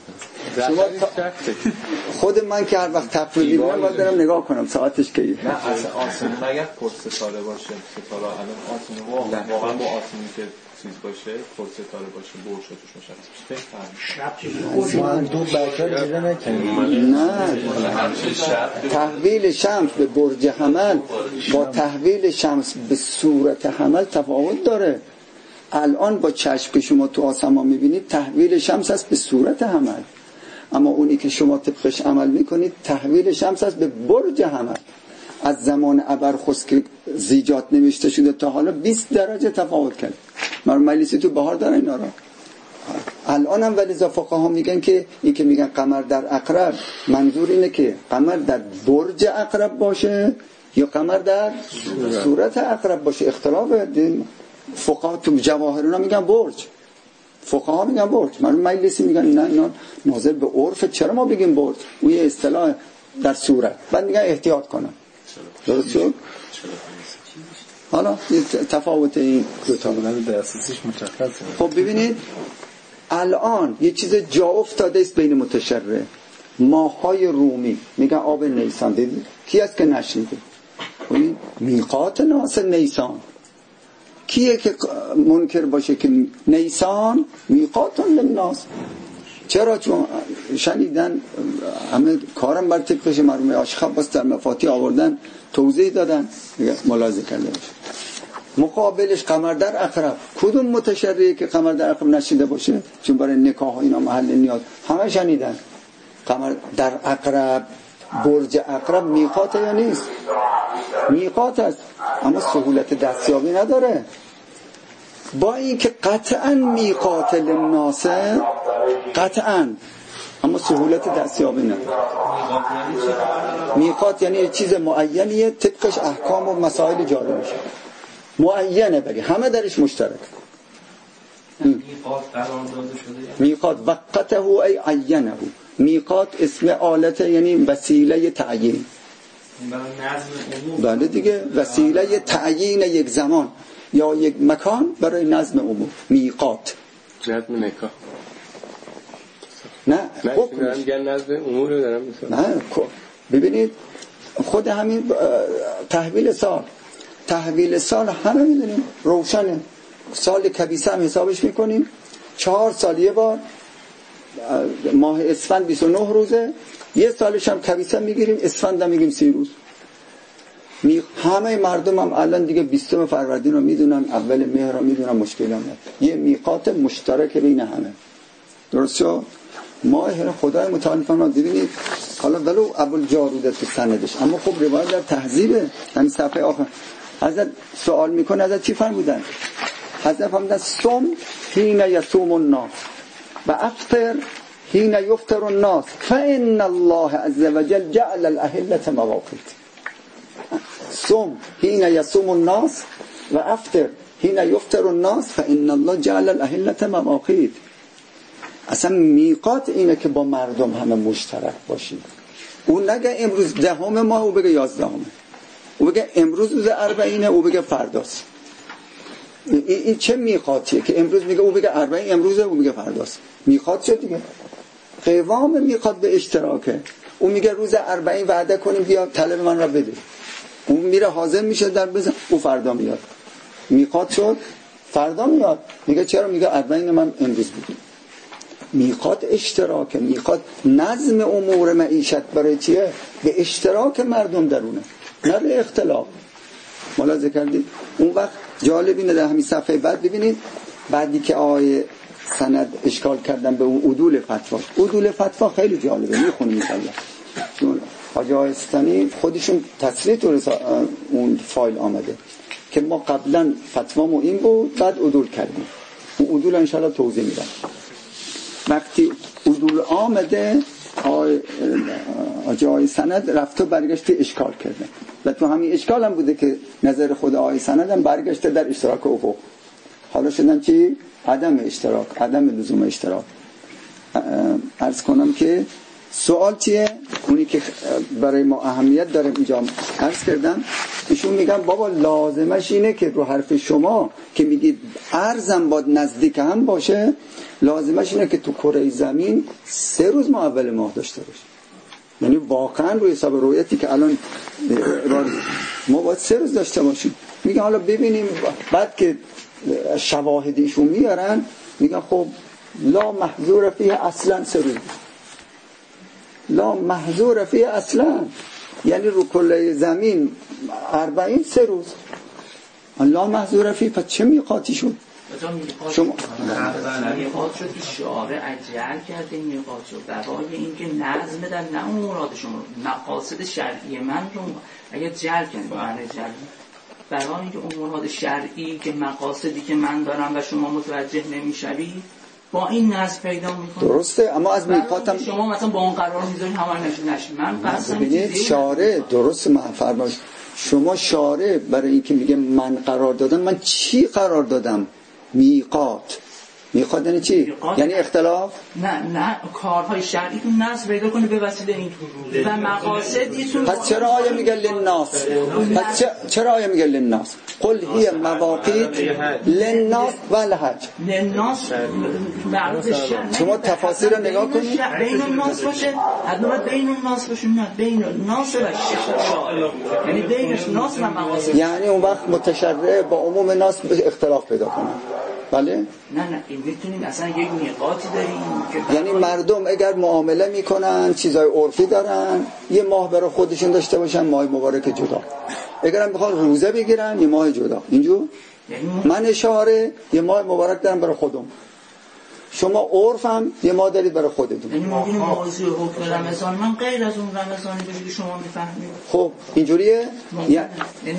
خود من که هر وقت تفریدی میرم باید برم نگاه کنم ساعتش کیه. نه اصلا آسمون اگر پر ستاره باشه، ستاره الان آسمون واقعا با آسمونی که چیز باشه، پر ستاره باشه، برجاتش مشخص بشه. ما دو برکت دیده نکنیم. نه، تحویل شمس به برج حمل با تحویل شمس به صورت حمل تفاوت داره. الان با چشم که شما تو آسمان میبینید تحویل شمس است به صورت حمل، اما اونی که شما طبقش عمل میکنید تحویل شمس است به برج حمل. از زمان ابرخس که زیجات نوشته شده تا حالا 20 درجه تفاوت کرد. مجلسی تو بهار داره اینا رو الان هم. ولی فقها میگن که این که میگن قمر در عقرب، منظور اینه که قمر در برج عقرب باشه یا قمر در صورت عقرب باشه. اختلاف فقها تو جواهرنا میگن برج، فقها میگن برج. مجلسی میگن نه اینا ناظر به عرف، چرا ما بگیم برج؟ اون یه اصطلاح در صورت. بعد میگن احتیاط کنم. درست شد؟ حالا تفاوت این دو تا دسترسیش مشخصه. خب ببینید الان یه چیز جا افتاده است بین متشرع. ماهای رومی میگن آب نیسان. دیدید کی است که نشنیده؟ میقات ناس نیسان. کیه که منکر باشه که نیسان میقات للناس؟ چرا؟ چون شنیدن همه کارم بر طبقش. مرحوم عاشق عباس در مفاتیح آوردن توضیح دادن، ملاحظه کرده باشه. مقابلش قمر در عقرب. کدوم متشرعی که قمر در عقرب نشیده باشه؟ چون برای نکاح و اینا محل نیاز همه شنیدن. قمر در عقرب، برج عقرب میقات یا نیست؟ میقات است، اما سهولت دستیابی نداره. با این که قطعا میقات للناس، قطعا، اما سهولت دستیابی نداره. میقات یعنی یه چیز معینیه، طبقش احکام و مسائل جاری میشه، معینه، بگی همه درش مشترک. میقات قرار داده شده. میقات وقته ای عینه. میقات اسم آلته، یعنی وسیله تعیین. بله دیگه، وسیله تعیین یک زمان یا یک مکان برای نظم امور. میقات نظم نکاح. نه دارم میگن نظم امور رو دارم مثلا. نه ببینید خود همین تحویل سال همه میدونیم روشنه. سال کبیسه هم حسابش میکنیم 4 سال یه بار. ماه اسفند 29 روزه، یه سالش هم کبیسه میگیریم، اسفند هم میگیم 30 روز. همه مردم هم الان دیگه 20 فروردین رو میدونن، اول مهر رو میدونن، مشکل هم نداره. یه میقات مشترک بین همه. درست شد؟ ماه خدای متعال فرمان. ببینید حالا ولو ابوالجارود تو سندش، اما خب روایت در تهذیبه، همین صفحه آخر حضرت سوال میکنه حضرت چی فرمودن؟ حضرت فرمودن صم حین یصوم الناس و افطر حین یفطر الناس فإن الله عز وجل جعل الأهلة مواقیت. صم حین یصوم الناس و افطر حین یفطر الناس فإن الله جعل الأهلة مواقیت. اصلا میقات اینه که با مردم همه مشترک باشید. اون نگه امروز 10 ماه، او بگه 11، او بگه امروز روز 40، او بگه فرداست. این چه میقاتیه که امروز میگه او بگه 40 امروزه، او بگه فرداست؟ میقات شد دیگه. قوام میقات به اشتراکه. او میگه روز 40 وعده کنیم بیا طلب من را بده، اون میره حاضر میشه در بزن، او فردا میاد. میقات شد فردا میاد. میگه چرا؟ میگه 40 من امروز بودم. میقات اشتراکه. میقات نظم امور معیشت برای چیه؟ به اشتراک مردم درونه، نه به اختلاف. ملاحظه کردید؟ اون وقت جالب اینه در همین صفحه بعد ببینید، بعدی که آیه سند اشکال کردن به اون عدول فتوا خیلی جالبه، میخونیم می‌کنم. چون حاجی آیستانی خودشون تصریح تو اون فایل آمده که ما قبلا فتوامو این بود، بعد عدول کردیم. اون عدول انشاءالله توضیح میدم. وقتی عدول آمده آقای سند رفت و برگشت اشکال کرده و تو همین اشکال هم بوده که نظر خود آقای سند هم برگشته در اشتراک افق. حالا شدن چی؟ عدم اشتراک، عدم لزوم اشتراک. عرض کنم که سوال چیه؟ اونی که برای ما اهمیت داره اینجا عرض کردم. ایشون میگن بابا لازمش اینه که رو حرف شما که میگید ارزم باید نزدیک هم باشه، لازمش اینه که تو کره زمین 3 روز ما اول ماه داشته باشه. یعنی واقعا روی حساب رویتی که الان ما باید 3 روز داشته باشیم. میگن حالا ببینیم. بعد که شواهدیشون میارن میگن خب لا محظور فیه اصلا 3 روز. لا محظور فیه اصلا یعنی رو کل زمین 40 3 روز. لا محظور فیه. پس چه میقاتی شد؟ شما میقات شد که شعار عجل کرده. میقات شد برای اینکه نظم در نه اون مراد شما، مقاصد شرعی من رو اگه جل کنید معنی جل برای اینکه اون مراد شرعی که مقاصدی که من دارم و شما متوجه نمیشوید با این نظم پیدا میکنه. درسته، اما از میقاتم شما مثلا با اون قرار میذارید همه نشه. من قصدم ببینید شارع درست فرمایش شما شارع برای اینکه میگه من قرار دادم، من چی قرار دادم؟ میقات. میخواد یعنی چی؟ یعنی اختلاف؟ نه کارهای شرعی تو نص پیدا کنه به وسیله این و مقاصدیتون. پس چرا آیه میگه للناس؟ پس چرا آیه میگه للناس؟ قل هی مواقیت للناس و الحج. للناس معروف شرع. شما تفاسیر رو نگاه کنید. بین الناس باشه، حتما بین الناس باشه، نه بین الناس و شرع، یعنی بین الناس و مقاصد. یعنی اون وقت متشرع با عموم ناس اختلاف پیدا کنه. بله؟ نه این میتونیم اصلا یک میقاتی داریم که یعنی مردم اگر معامله میکنن چیزای عرفی دارن، یه ماه برای خودشون داشته باشن، ماه مبارک جدا. اگر هم بخوان روزه بگیرن، یه ماه جدا. اینجور من اشاره یه ماه مبارک دارم برای خودم، شما عرف هم یه ماه دارید برای خودتون. یعنی ما بینیم موضوع حکم رمضان من غیر از اون رمضانی که شما میفهمید. خب اینجوریه؟ یعنی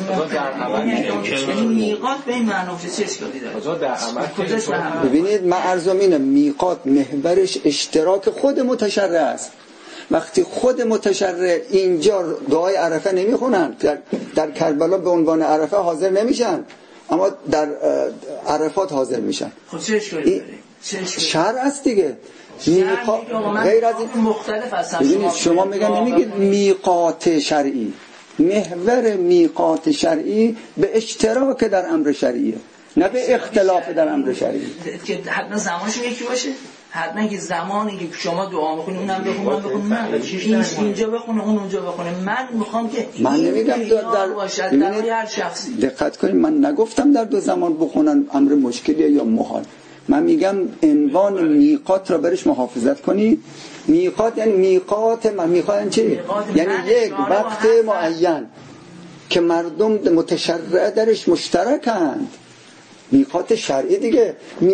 میقات به این معنی چه اشکالی داره؟ ببینید من عرضم اینه، میقات محورش اشتراک خود متشرع است. وقتی خود متشرع اینجا دعای عرفه نمیخونن، در کربلا به عنوان عرفه حاضر نمیشن، اما در عرفات حاضر میشن. خب چه اشکالی داره؟ شرع است دیگه. غیر از این مختلف است. ببینید شما نمیگید میقات شرعی، محور میقات شرعی به اشتراک در امر شرعیه، نه به اختلاف در امر شرعی. که حتما زمانش یکی باشه، حتما که زمانی که شما دعا میکنی اونم بخونم نه اینجا بخونه اون اونجا بخونه. من میخوام که من نمیگم در هر شخصی دقت کنید، من نگفتم در دو زمان بخونن امر مشکلیه یا محال. من میگم عنوان میقات را برش محافظت کنید. میقات یعنی میقات میخوان چی؟ یعنی یک وقت معین که مردم متشرع درش مشترکند. میقات شرعی دیگه.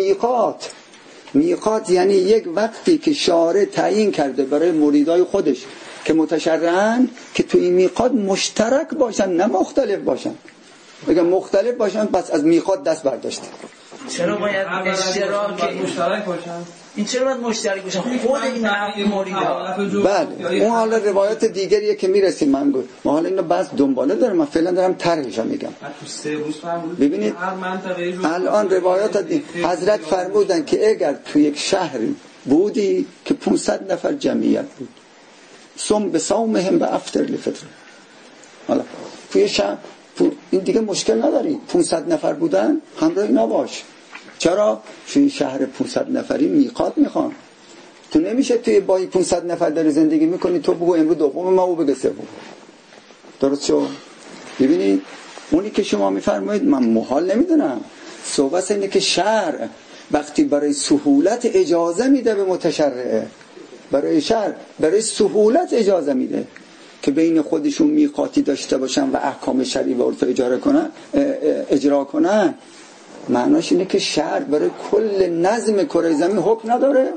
میقات یعنی یک وقتی که شارع تعیین کرده برای مریدای خودش که متشرعن که تو این میقات مشترک باشن، نه مختلف باشن. اگه مختلف باشن پس از میقات دست برداشته. چرا باید مشترک باشن؟ این چرا باید مشترک باشن؟ خود این مریدا. بله اون حالا روایات دیگریه که میرسیم. من گفت ما حالا اینو بس دنباله دارم، من فعلا دارم طرحش میگم. ببینید الان روایات حضرت فرمودن که اگر تو یک شهری بودی که 500 نفر جمعیت بود، صوم به صومهم و افطر لفطر. حالا توی شهر این دیگه مشکل نداری، 500 نفر بودن همراه اینا باش. چرا؟ توی شهر 500 نفری میقات میخوان. تو نمیشه توی با 500 نفر داری زندگی میکنی تو بگو امروز دوم ما بگه سوم. درست شو؟ ببینید اونی که شما میفرمایید من محال نمیدونم. صحبت اینه که شرع وقتی برای سهولت اجازه میده به متشرعه، برای شرع برای سهولت اجازه میده که بین خودشون میقاتی داشته باشن و احکام شرعی و عرف اجرا کنن. معناش اینه که شرع برای کل نظم کره زمین حکم نداره.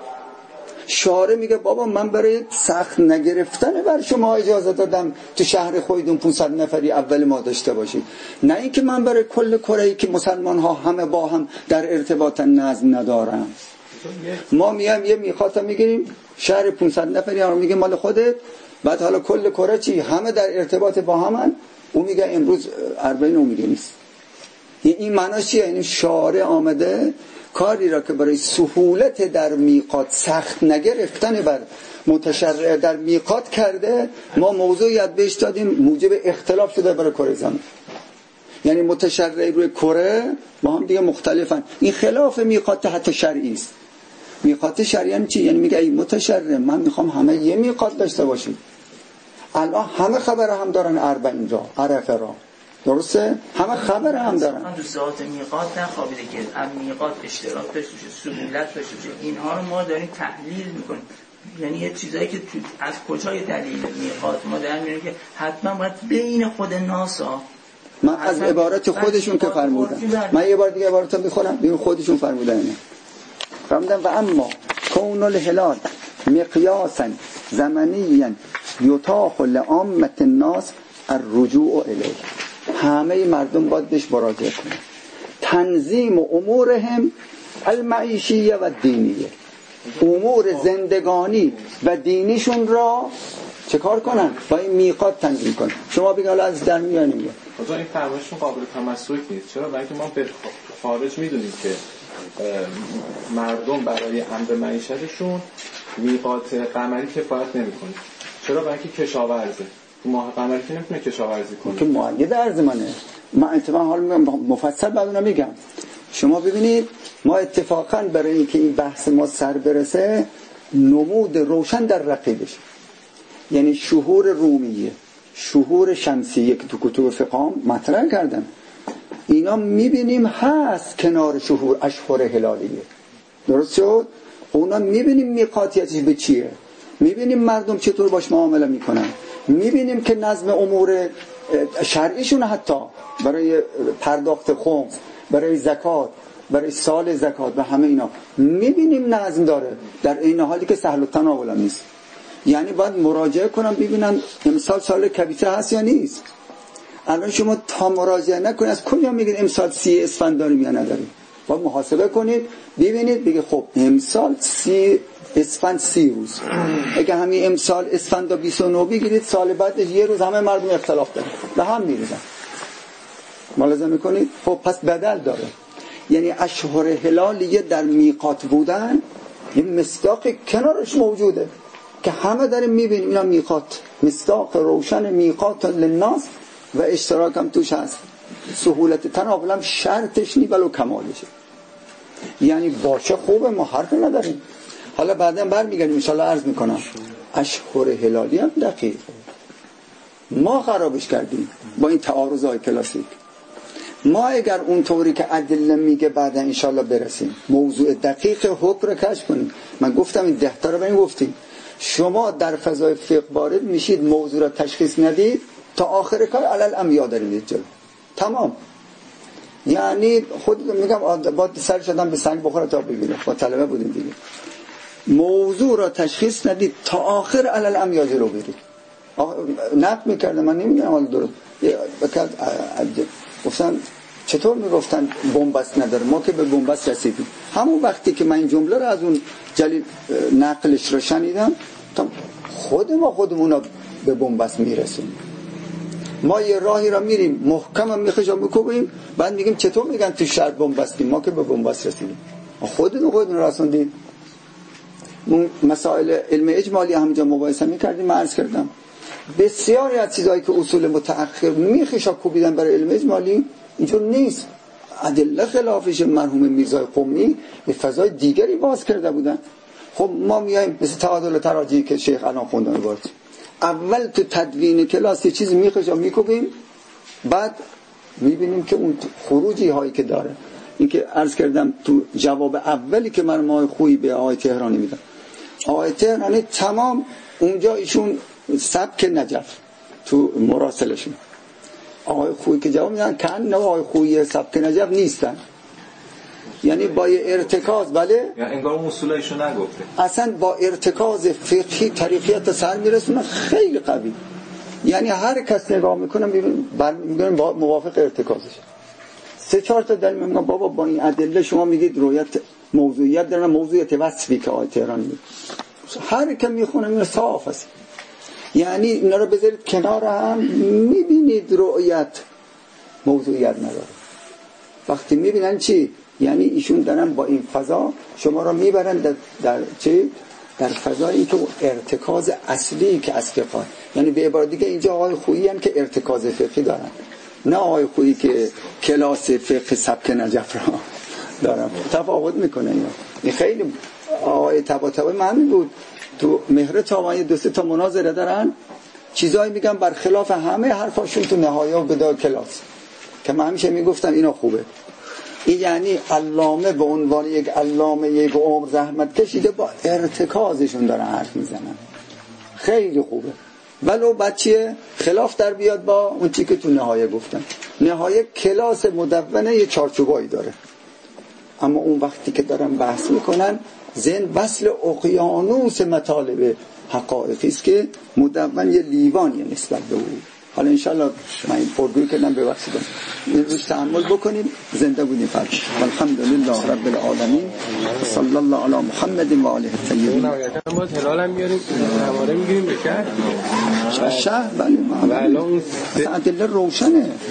شارع میگه بابا من برای سخت نگرفتن بر شما اجازه دادم تو شهر خودتون 500 نفری اول ما داشته باشید، نه اینکه من برای کل کره‌ای که مسلمان ها همه با هم در ارتباط نظم ندارم. ما میام یه میقات میگیریم شهر 500 نفری ها میگه مال خودت، بعد حالا کل کره چی همه در ارتباط با همن، اون میگه امروز 40 اون میگه نیست. این معناش چیه؟ یعنی شارع آمده کاری را که برای سهولت در میقات سخت نگرفتن بر متشرع در میقات کرده، ما موضوعیت بهش دادیم موجب اختلاف شده برای کره زمین. یعنی متشرع روی کره با هم دیگه مختلفن. این خلاف میقات حتی شرعی است. میقات شرعی یعنی چی؟ یعنی میگه ای متشرع من میخوام همه یه میقات داشته باشیم. الان همه خبر هم دارن 40 را عرفه را، درسته؟ همه خبر هم دارن. من تو ذات میقات نخوابیده که از میقات اشتراک داشته باشه، سهولت داشته باشه. اینها رو ما داریم تحلیل میکنیم. یعنی یه چیزایی که از کجای دلیل میقات ما در میاریم که حتما باید بین خود ناسا. من از عبارت خودشون که فرمودن، من یه بار دیگه عبارت رو میخونم ببین خودشون فرمودن اینه. فرمودن و اما کون الهلال مقیاسا زمنیا یتاح لعامه الناس الرجوع الیه. همه مردم باید بهش مراجعه کنن. تنظیم امورهم المعیشیه و دینیه، امور زندگانی و دینیشون را چه کار کنن؟ با این میقات تنظیم کنن. شما بگید حالا از در میانیم این فرمایششون قابل تمسک نیست. چرا؟ برای اینکه ما به خارج میدونیم که مردم برای امر معیشتشون میقات قمری کفایت نمیکنه. چرا؟ برای اینکه کشاورزه. ماه قمری که نمیتونه کشاورزی کنه. که معید ارز منه. من اتفاقا حال مفصل بعد میگم. شما ببینید ما اتفاقا برای اینکه این بحث ما سر برسه نمود روشن در رقیبش، یعنی شهور رومیه، شهور شمسیه که تو کتب فقه مطرح کردن، اینا میبینیم هست کنار شهور اشهر هلالیه. درست شد؟ اونا میبینیم میقاتیتش به چیه، میبینیم مردم چطور باش معامله میکنن، میبینیم که نظم امور شرعیشون حتی برای پرداخت خمس، برای زکات، برای سال زکات و همه اینا میبینیم نظم داره، در این حالی که سهل التناول هم نیست. یعنی باید مراجعه کنم ببینن امسال سال کبیسه هست یا نیست. الان شما تا مراجعه نکنید از کجا میگید امسال 30 اسفند داریم یا نداریم؟ باید محاسبه کنید ببینید بگید خب امسال 30 اسفند 30 روز، اگه همین امسال اسفند 29 بگیرید سال بعدش یه روز همه مردم اختلاف دارن به هم میریزن. ملاحظه میکنید؟ خب پس بدل داره. یعنی اشهر هلالیه در میقات بودن یه مصداق کنارش موجوده که همه داریم میبینیم اینا میقات، مصداق روشن میقات للناس و اشتراک هم توش هست. سهولت تناول هم شرطش نی ولو کمالشه. یعنی باشه خوبه، ما حرف نداریم. حالا بعدا برمیگردیم ان شاء الله عرض میکنم اشهر هلالی هم دقیق ما خرابش کردیم با این تعارضهای کلاسیک. ما اگر اونطوری که ادله میگه بعدا ان شاء الله برسیم موضوع دقیق حکم رو کشف کنیم. من گفتم این 10 تا رو بریم گفتیم شما در فضای فقه وارد میشید موضوع را تشخیص ندید تا آخر کار علل امیا دارید جلو تمام. یعنی خود میگم با سر شدن به سنگ بخوره تا ببینه. با طلبه بودیم دیگه موضوع را تشخیص ندید تا آخر علل امیا جلو برید. نقد میکردم من نمیدونم حالا درست گفتن چطور میگفتن بنبست نداره، ما که به بنبست رسیدیم. همون وقتی که من این جمله رو از اون جلیل نقلش رو شنیدم تا خودمون به بنبست میرسیم. ما یه راهی را میریم محکم هم میخشم میکوبیم بعد میگیم چطور میگن تو شهر بنبستیم، ما که به بنبست رسیدیم. خودمون رسوندیم. مسائل علم اجمالی همجا مباحثه میکردیم. من عرض کردم بسیاری از چیزایی که اصول متأخر میخشا کوبیدن برای علم اجمالی اینجور نیست. ادله خلافش مرحوم میرزای قمی به فضای دیگری باز کرده بودن. خب ما میایم مثل تعادل تراجعی که شیخ الان خوندن بود، اول تو تدوین کلاس یه چیز میخشا میکوبیم بعد میبینیم که اون خروجی هایی که داره. این که عرض کردم تو جواب اولی که من ما خویی به آقای تهرانی میدم، آقای تهرانی تمام اونجا ایشون سبک نجف تو مراسلشون آقای خویی که جواب میدن که نه آقای خویی سبک نجف نیستن، یعنی با ارتکاز بله یعنی انگار اصولایشو نگفته، اصلا با ارتکاز فقهی طریقیت سر میرسونه خیلی قوی. یعنی هر کس نگاه میکنه میگن موافق ارتکازش. 3-4 تا دلیل میگن بابا با این ادله شما میگید رویت موضوعیت داره، موضوعیت وصفی که آیه تهران میگه هر کی میخونه میگه صاف است. یعنی اینا رو بذارید کنار هم میبینید رؤیت موضوعیت نداره. وقتی میبینن چی؟ یعنی ایشون دارن با این فضا شما رو میبرن در چی؟ در فضایی که ارتکاز اصلی که از فقه، یعنی به عبارت دیگه اینجا آقای خویی هم که ارتکاز فقهی دارن، نه آقای خویی که کلاس فقه سبک نجف را دارن. تفاوت میکنه اینا. این خیلی آقای طباطبایی معنی بود تو مهر تاوانی 2-3 تا مناظره دارن چیزایی میگن برخلاف همه حرفاشون تو نهایه و بدای کلاس که من همیشه میگفتم اینا خوبه. این یعنی علامه به عنوان یک علامه یک عمر زحمت کشیده با ارتکازشون دارن حرف میزنن، خیلی خوبه. ولو بچه خلاف در بیاد با اون چی که تو نهایه گفتن. نهایه کلاس مدونه یه چارچوبایی داره، اما اون وقتی که دارن بحث میکنن ذهن وصل اقیانوس مطالب حقایقی است که مدون یه لیوانی نسبت به او. حالا انشالله من این پرگوی کردم ببخشید این روش تحمل بکنیم. زنده بودیم فرد. الحمدلله رب العالمین صلی الله علی محمد و آله الطیبین. نهایتا ما هلال هم میاریم هماره میگیریم به شهر بله. اون ادله روشنه.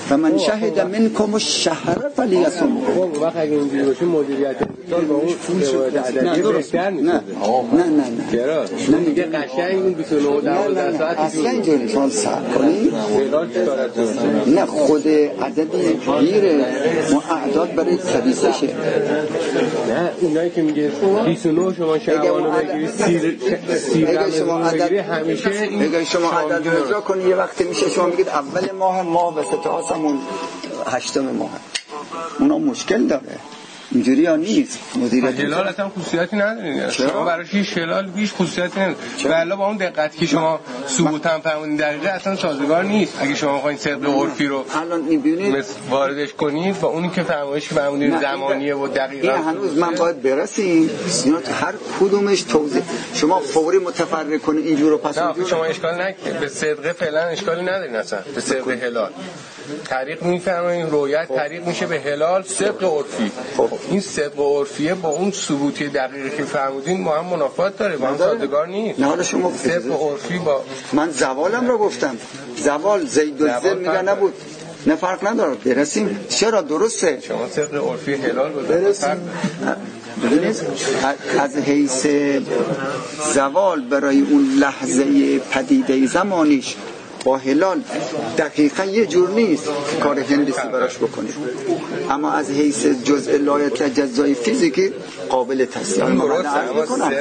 و من شهد منکم الشهر فلیصم. خب وقت اگه اینجوری باشه مدیریت اقتصاد با اون روایت عددی بهتر میشه. نه چرا؟ نه میگه قشنگ اون 29 ساعت اصلا اینجوری شما صبر کنید. نه خود عددی گیره ما اعداد برای تدیسه شه. نه اینایی که میگه 29 شما شعبانو بگیرید اگه شما عدد همیشه اگه شما عدد اجرا کنید یه وقتی میشه شما میگید اول ماه وسط آسمون 8 ماه. اونا مشکل داره. اینجوری ها نیست. مدیریت هلال اصلا خصوصیتی نداره. شما براش هیچ هلال هیچ خصوصیتی نداره. والله با اون دقتی که شما ثبوت هم فهمونید دقیقه اصلا سازگار نیست. اگه شما بخواید صدق عرفی رو الان میبینید واردش کنید با اونی که فهمونید زمانیه و دقیقاً هنوز من باید برسیم. اینا هر کدومش توضیح شما فوری متفرق کنید اینجوری پس شما اشکال نکنید. به صدق فعلا اشکالی ندارین اصلا. به صدق هلال طریق میفهمین رویت طریق میشه به هلال صدق عرفی. خب این صدق عرفیه با اون ثبوتی دقیقی که فرمودین با هم منافات داره، با هم سازگار نیست. نه حالا شما صدق عرفی با من زوالم رو گفتم. زوال زید و زل میگن نبود. نه فرق نداره. برسیم. چرا درسته؟ شما صدق عرفی هلال برسیم. ببینید از حیث زوال برای اون لحظه پدیده زمانیش با هلال دقیقا یه جور نیست کار هندسی براش بکنید، اما از حیث جزء لایتجزای فیزیکی قابل تصدیق میکنم.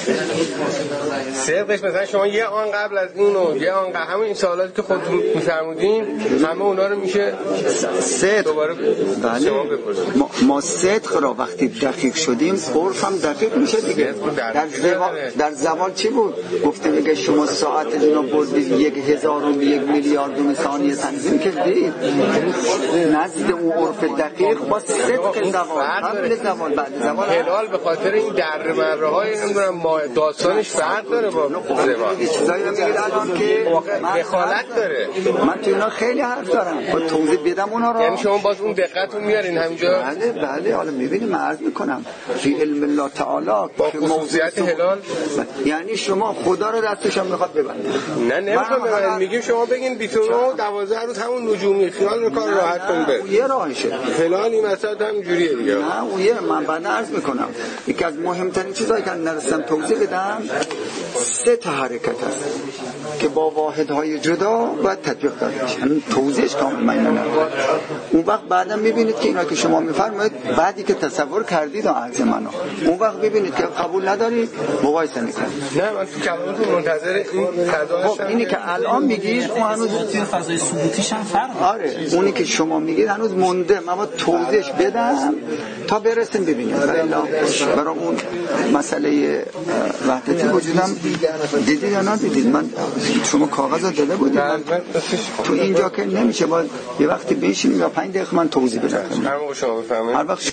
صدقش مثلا شما یه آن قبل از اونو یه آن قبل همون این سوالاتی که خودتون میفرمودین همه اونا رو میشه صدق دوباره بله. ما صدق را وقتی دقیق شدیم عرف هم دقیق میشه دیگه. در زوال چی بود؟ گفتیم اگه شما ساعت اینو بردید 1 میلیارد ثانیه تنظیم کردید نزد اون عرف دقیق با صدق زوال قبل زوال بعد زوال هلال به خاطر این در مره های نمیدونم ما داستانش فرق داره با زوال. چیزایی رو میگید الان که دخالت داره. من تو اینا خیلی حرف دارم با توضیح بدم اونا رو. یعنی شما باز اون دقتون میارین همینجا؟ بله حالا میبینید من عرض میکنم فی علم الله تعالی با خصوصیت هلال یعنی شما خدا رو دستشون میخواد ببندید. نه نمیخوام ببندید. میگیم شما بگین 29 و 12 روز همون نجومی خیال رو کار راحت کنید بره. یه راهشه. هلال این مسئله هم جوریه دیگه. نه اون یه من بعد عرض میکنم یکی از مهمترین چیزایی که نرسم توضیح بدم 3 تا حرکت هست که با واحدهای جدا باید تطبیق داده بشه. توضیحش کامل معنی نداره. اون وقت بعدا میبینید که اینا که شما میفرمایید بعدی که تصور کردید و عرض منو اون وقت ببینید که قبول ندارید مقایسه میکنید. نه من تو کلامتون منتظر این قضا هستم. اینی که الان میگید اون هنوز فضای ثبوتیش هم فرق. آره اونی که شما میگید هنوز مونده. من با توضیحش بدم تا برسیم ببینیم. برای اون مسئله وحدتی وجودم دیدید یا ندیدید؟ من شما کاغذ رو داده بودید تو اینجا که نمیشه باید یه وقتی بشینیم یا 5 دقیقه من توضیح بدم. شما بفرمایید.